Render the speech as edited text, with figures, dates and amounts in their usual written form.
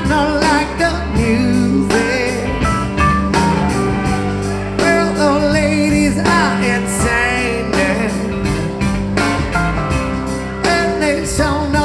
not like the music. Well, the ladies are insane, and they sound